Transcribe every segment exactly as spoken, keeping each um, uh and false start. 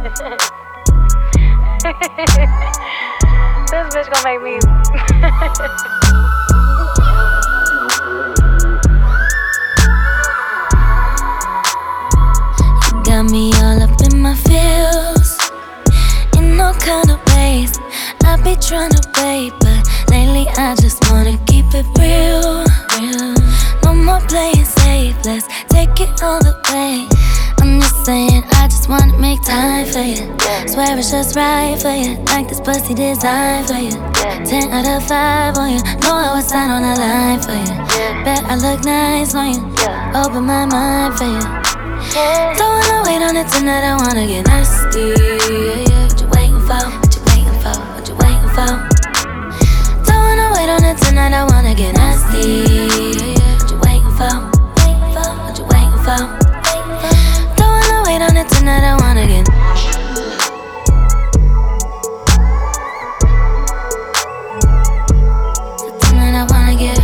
This bitch gon' make me. You got me all up in my feels, in all kind of ways. I be tryna wait, but lately I just wanna keep it real, real. No more playing safe, let's take it all the way. I'm just saying, I just wanna make time for you. Swear it's just right for you, like this pussy designed for you. Ten out of five on you, know I was sign on the line for you. Bet I look nice on you, open my mind for you. Don't wanna wait on it tonight, I wanna get nasty. What you waiting for? What you waiting for? What you waiting for? Don't wanna wait on it tonight, I wanna get nasty. What you waiting for? What you waiting for? Don't wanna wait on it tonight, I wanna get. Tonight I wanna get.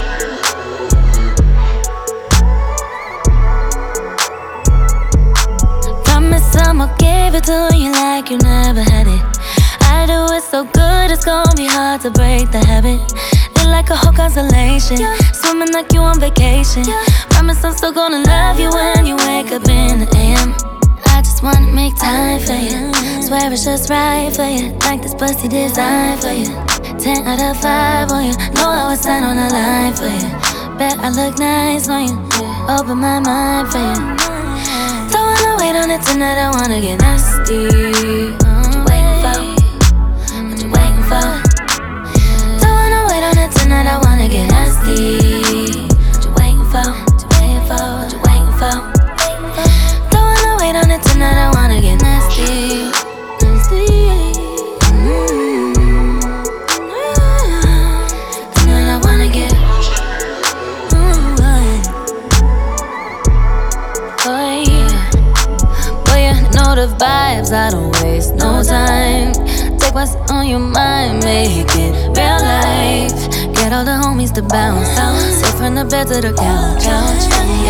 Promise I'ma give it to you like you never had it. I do it so good, it's gonna be hard to break the habit. Feel like a whole constellation, swimming like you on vacation. Promise I'm still gonna love you when you wake up in the A M. I just wanna make time for you, swear it's just right for you, like this pussy designed for you. Ten out of five on you, know I was sign on the line for you. Bet I look nice on you, open my mind for you. Don't wanna wait on it tonight, I wanna get nasty. What you waiting for? What you waiting for? Don't wanna wait on it tonight, I wanna get nasty. What you waiting for? What you waiting for? What you waiting for? Don't wanna wait on it tonight, I wanna get nasty. Nasty. Mm-hmm. Tonight I wanna get. Oh yeah. Boy, you know the vibes, I don't waste no time. Take what's on your mind, make it real life. Get all the homies to bounce, sit from the bed to the couch.